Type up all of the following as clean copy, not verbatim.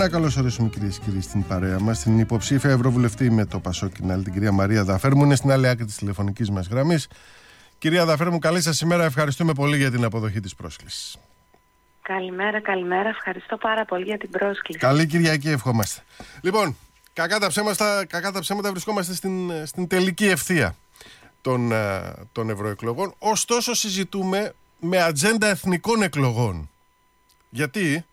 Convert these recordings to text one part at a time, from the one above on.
Να καλωσορίσουμε, κυρίες και κύριοι, στην παρέα μας την υποψήφια Ευρωβουλευτή με το Πασόκ Κινάλη, την κυρία Μαρία Δαφέρμου. Είναι στην άλλη άκρη της τηλεφωνικής μας γραμμής. Κυρία Δαφέρμου, καλή σας ημέρα. Ευχαριστούμε πολύ για την αποδοχή της πρόσκλησης. Καλημέρα. Ευχαριστώ πάρα πολύ για την πρόσκληση. Καλή Κυριακή, ευχόμαστε. Λοιπόν, κακά τα ψέματα βρισκόμαστε στην τελική ευθεία των ευρωεκλογών. Ωστόσο, συζητούμε με ατζέντα εθνικών εκλογών. Γιατί?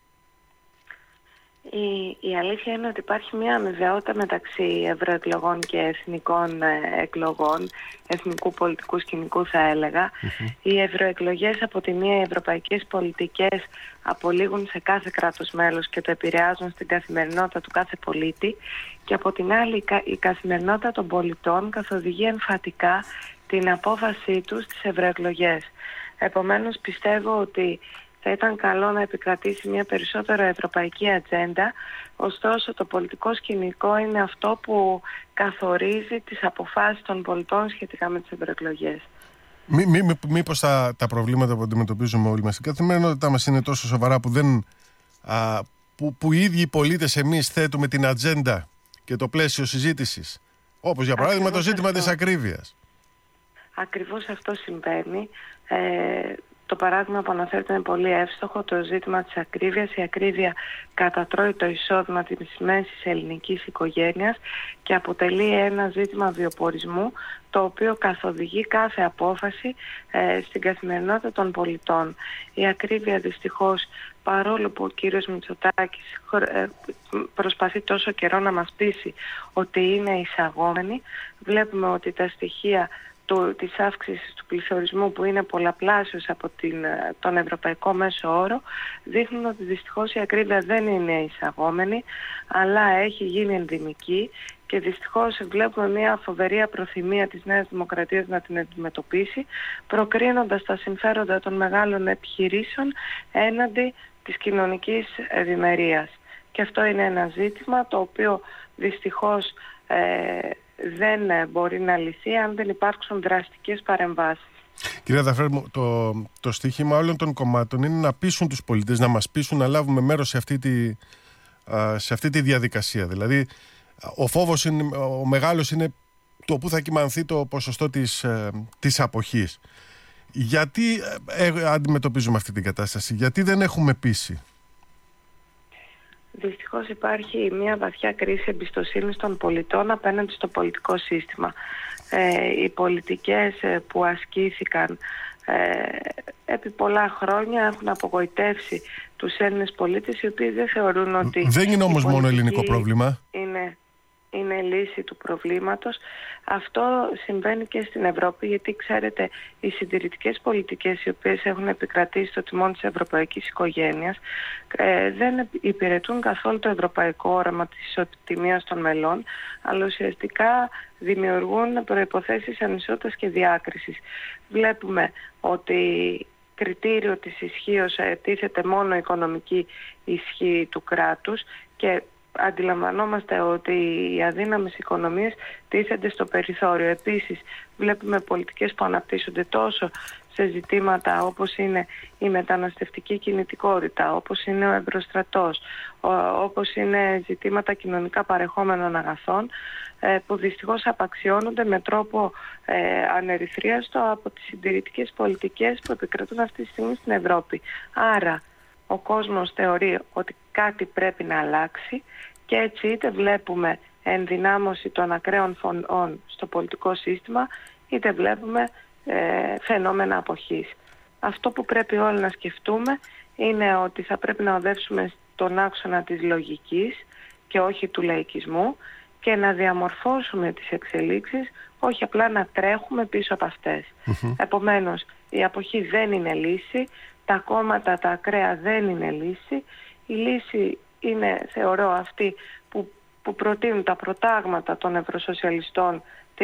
Η αλήθεια είναι ότι υπάρχει μια αμοιβαιότητα μεταξύ ευρωεκλογών και εθνικών εκλογών, εθνικού πολιτικού σκηνικού θα έλεγα. Οι ευρωεκλογές από τη μία, οι ευρωπαϊκές πολιτικές απολύγουν σε κάθε κράτος μέλος και το επηρεάζουν στην καθημερινότητα του κάθε πολίτη, και από την άλλη η καθημερινότητα των πολιτών καθοδηγεί εμφατικά την απόφασή τους στις ευρωεκλογές. Επομένως, πιστεύω ότι θα ήταν καλό να επικρατήσει μια περισσότερο ευρωπαϊκή ατζέντα, ωστόσο το πολιτικό σκηνικό είναι αυτό που καθορίζει τις αποφάσεις των πολιτών σχετικά με τις ευρωεκλογές. Μήπως τα προβλήματα που αντιμετωπίζουμε όλοι μας στην καθημερινότητά μας είναι τόσο σοβαρά που οι ίδιοι οι πολίτες εμείς θέτουμε την ατζέντα και το πλαίσιο συζήτησης, όπως για παράδειγμα το ζήτημα της ακρίβειας? Ακριβώς αυτό συμβαίνει. Το παράδειγμα που αναφέρεται είναι πολύ εύστοχο, το ζήτημα της ακρίβειας. Η ακρίβεια κατατρώει το εισόδημα της μέσης ελληνικής οικογένειας και αποτελεί ένα ζήτημα βιοπορισμού, το οποίο καθοδηγεί κάθε απόφαση στην καθημερινότητα των πολιτών. Η ακρίβεια δυστυχώς, παρόλο που ο κύριος Μητσοτάκης προσπαθεί τόσο καιρό να μας πείσει ότι είναι εισαγόμενη, βλέπουμε ότι τα στοιχεία της αύξησης του πληθωρισμού, που είναι πολλαπλάσιος από τον ευρωπαϊκό μέσο όρο, δείχνουν ότι δυστυχώς η ακρίβεια δεν είναι εισαγόμενη, αλλά έχει γίνει ενδυμική, και δυστυχώς βλέπουμε μια φοβερή απροθυμία της Νέας Δημοκρατίας να την αντιμετωπίσει, προκρίνοντας τα συμφέροντα των μεγάλων επιχειρήσεων έναντι της κοινωνικής ευημερίας. Και αυτό είναι ένα ζήτημα το οποίο δυστυχώς δεν μπορεί να λυθεί αν δεν υπάρξουν δραστικές παρεμβάσεις. Κυρία Δαφέρμου, το στοίχημα όλων των κομμάτων είναι να πείσουν τους πολίτες, να μας πείσουν να λάβουμε μέρος σε αυτή τη διαδικασία. Δηλαδή, ο φόβος ο μεγάλος είναι το πού θα κυμανθεί το ποσοστό της αποχής. Γιατί αντιμετωπίζουμε αυτή την κατάσταση? Γιατί δεν έχουμε πείσει? Δυστυχώς υπάρχει μια βαθιά κρίση εμπιστοσύνης των πολιτών απέναντι στο πολιτικό σύστημα. Οι πολιτικές που ασκήθηκαν επί πολλά χρόνια έχουν απογοητεύσει τους Έλληνες πολίτες, οι οποίοι δεν θεωρούν ότι... Δεν είναι όμως μόνο ελληνικό πρόβλημα. Είναι λύση του προβλήματος. Αυτό συμβαίνει και στην Ευρώπη, γιατί ξέρετε, οι συντηρητικές πολιτικές οι οποίες έχουν επικρατήσει στο τιμόν της ευρωπαϊκής οικογένειας δεν υπηρετούν καθόλου το ευρωπαϊκό όραμα της ισοτιμίας των μελών, αλλά ουσιαστικά δημιουργούν προϋποθέσεις ανισότητας και διάκρισης. Βλέπουμε ότι κριτήριο της ισχύως τίθεται μόνο η οικονομική ισχύ του κράτους, και αντιλαμβανόμαστε ότι οι αδύναμες οικονομίες τίθενται στο περιθώριο. Επίσης, βλέπουμε πολιτικές που αναπτύσσονται τόσο σε ζητήματα όπως είναι η μεταναστευτική κινητικότητα, όπως είναι ο ευρωστρατός, όπως είναι ζητήματα κοινωνικά παρεχόμενων αγαθών, που δυστυχώς απαξιώνονται με τρόπο ανερυθρίαστο από τις συντηρητικές πολιτικές που επικρατούν αυτή τη στιγμή στην Ευρώπη. Άρα, ο κόσμος θεωρεί ότι κάτι πρέπει να αλλάξει, και έτσι είτε βλέπουμε ενδυνάμωση των ακραίων φωνών στο πολιτικό σύστημα, είτε βλέπουμε φαινόμενα αποχής. Αυτό που πρέπει όλοι να σκεφτούμε είναι ότι θα πρέπει να οδεύσουμε στον άξονα της λογικής και όχι του λαϊκισμού, και να διαμορφώσουμε τις εξελίξεις, όχι απλά να τρέχουμε πίσω από αυτές. Επομένως, η αποχή δεν είναι λύση, τα κόμματα τα ακραία δεν είναι λύση. Η λύση είναι, θεωρώ, αυτή που προτείνουν τα προτάγματα των ευρωσοσιαλιστών,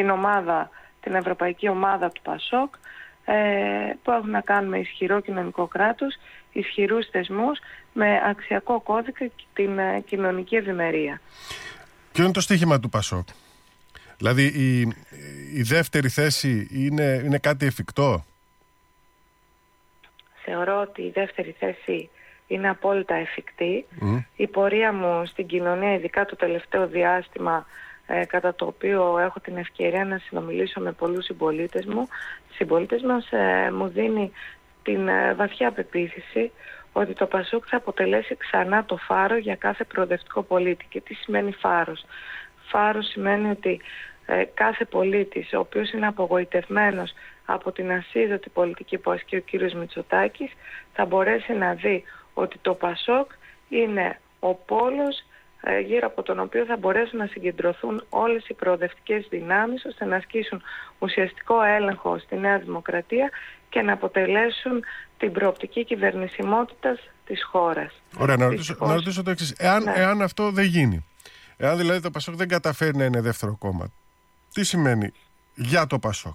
την ευρωπαϊκή ομάδα του Πασόκ, που έχουν να κάνουν με ισχυρό κοινωνικό κράτος, ισχυρούς θεσμούς, με αξιακό κώδικα και την κοινωνική ευημερία. Ποιο είναι το στοίχημα του Πασόκ? Δηλαδή η δεύτερη θέση είναι κάτι εφικτό? Θεωρώ ότι η δεύτερη θέση είναι απόλυτα εφικτή. Η πορεία μου στην κοινωνία, ειδικά το τελευταίο διάστημα, κατά το οποίο έχω την ευκαιρία να συνομιλήσω με πολλούς συμπολίτες μας, μου δίνει την βαθιά πεποίθηση ότι το ΠΑΣΟΚ θα αποτελέσει ξανά το φάρο για κάθε προοδευτικό πολίτη. Και τι σημαίνει φάρος? Φάρος σημαίνει ότι κάθε πολίτης ο οποίος είναι απογοητευμένος από την ασίδωτη πολιτική που ασκεί ο κύριος Μητσοτάκης θα μπορέσει να δει ότι το ΠΑΣΟΚ είναι ο πόλος γύρω από τον οποίο θα μπορέσουν να συγκεντρωθούν όλες οι προοδευτικές δυνάμεις ώστε να ασκήσουν ουσιαστικό έλεγχο στη Νέα Δημοκρατία και να αποτελέσουν την προοπτική κυβερνησιμότητας της χώρας. Ωραία, να ρωτήσω το εξής. Εάν αυτό δεν γίνει, εάν δηλαδή το ΠΑΣΟΚ δεν καταφέρει να είναι δεύτερο κόμμα, τι σημαίνει για το ΠΑΣΟΚ?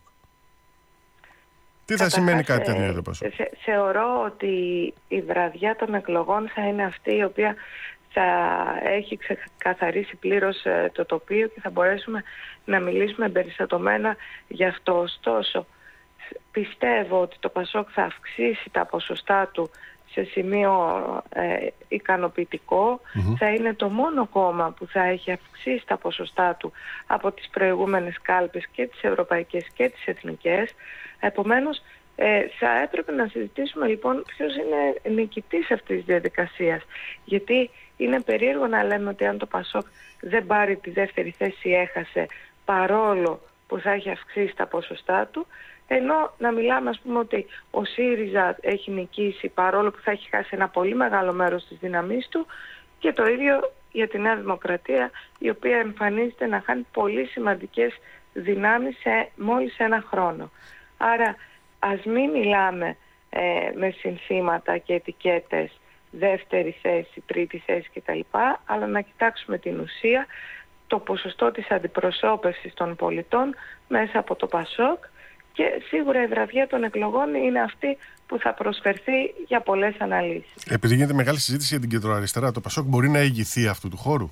Τι θα σημαίνει κάτι τέτοιο για το ΠΑΣΟΚ? Θεωρώ ότι η βραδιά των εκλογών θα είναι αυτή η οποία θα έχει ξεκαθαρίσει πλήρως το τοπίο και θα μπορέσουμε να μιλήσουμε εμπεριστατωμένα γι' αυτό. Ωστόσο, πιστεύω ότι το ΠΑΣΟΚ θα αυξήσει τα ποσοστά του σε σημείο ικανοποιητικό. Θα είναι το μόνο κόμμα που θα έχει αυξήσει τα ποσοστά του από τις προηγούμενες κάλπες, και τις ευρωπαϊκές και τις εθνικές. Επομένως, θα έπρεπε να συζητήσουμε λοιπόν ποιος είναι νικητής αυτής της διαδικασίας. Γιατί είναι περίεργο να λέμε ότι αν το ΠΑΣΟΚ δεν πάρει τη δεύτερη θέση έχασε, παρόλο που θα έχει αυξήσει τα ποσοστά του, ενώ να μιλάμε ας πούμε ότι ο ΣΥΡΙΖΑ έχει νικήσει παρόλο που θα έχει χάσει ένα πολύ μεγάλο μέρος της δύναμής του, και το ίδιο για τη Νέα Δημοκρατία, η οποία εμφανίζεται να χάνει πολύ σημαντικές δυνάμεις σε μόλις ένα χρόνο. Άρα ας μην μιλάμε με συνθήματα και ετικέτες δεύτερη θέση, τρίτη θέση κτλ, αλλά να κοιτάξουμε την ουσία, το ποσοστό της αντιπροσώπευσης των πολιτών μέσα από το ΠΑΣΟΚ, και σίγουρα η βραδιά των εκλογών είναι αυτή που θα προσφερθεί για πολλές αναλύσεις. Επειδή γίνεται μεγάλη συζήτηση για την κεντροαριστερά, το ΠΑΣΟΚ μπορεί να ηγηθεί αυτού του χώρου?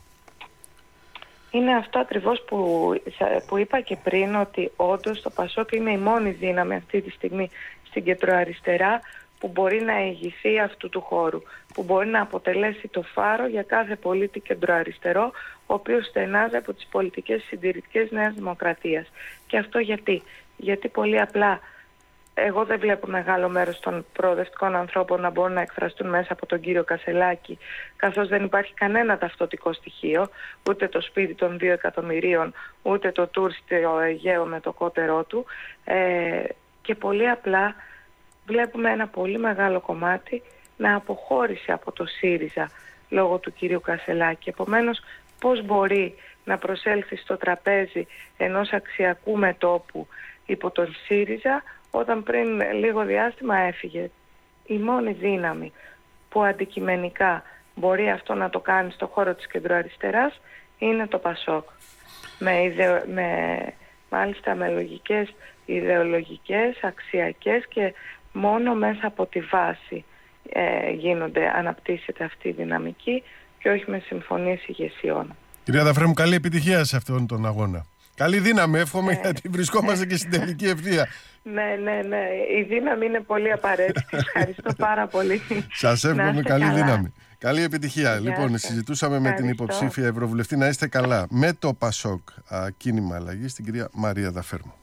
Είναι αυτό ακριβώς που είπα και πριν, ότι όντως το ΠΑΣΟΚ είναι η μόνη δύναμη αυτή τη στιγμή στην κεντροαριστερά που μπορεί να ηγηθεί αυτού του χώρου, που μπορεί να αποτελέσει το φάρο για κάθε πολίτη κεντροαριστερό, ο οποίος στενάζει από τις πολιτικές συντηρητικές Νέας Δημοκρατίας. Και αυτό γιατί πολύ απλά εγώ δεν βλέπω μεγάλο μέρος των προοδευτικών ανθρώπων να μπορούν να εκφραστούν μέσα από τον κύριο Κασελάκη, καθώς δεν υπάρχει κανένα ταυτοτικό στοιχείο, ούτε το σπίτι των 2 εκατομμυρίων, ούτε το τουρ στο Αιγαίο με το κότερό του, και πολύ απλά βλέπουμε ένα πολύ μεγάλο κομμάτι να αποχώρησε από το ΣΥΡΙΖΑ λόγω του κυρίου Κασελάκη. Επομένως, πώς μπορεί να προσέλθει στο τραπέζι ενός αξιακού μετώπου υπό τον ΣΥΡΙΖΑ όταν πριν λίγο διάστημα έφυγε? Η μόνη δύναμη που αντικειμενικά μπορεί αυτό να το κάνει στο χώρο της κεντροαριστεράς είναι το ΠΑΣΟΚ. Μάλιστα με λογικές ιδεολογικές, αξιακές, και μόνο μέσα από τη βάση αναπτύσσεται αυτή η δυναμική και όχι με συμφωνίες ηγεσιών. Κυρία Δαφρέμου, καλή επιτυχία σε αυτόν τον αγώνα. Καλή δύναμη, εύχομαι, γιατί βρισκόμαστε και στην τελική ευθεία. Ναι. Η δύναμη είναι πολύ απαραίτητη. Ευχαριστώ πάρα πολύ. Σας εύχομαι καλή δύναμη. Καλή επιτυχία. Λοιπόν, συζητούσαμε με την υποψήφια Ευρωβουλευτή, να είστε καλά, με το ΠΑΣΟΚ Κίνημα Αλλαγής, την κυρία Μαρία Δαφέρμου.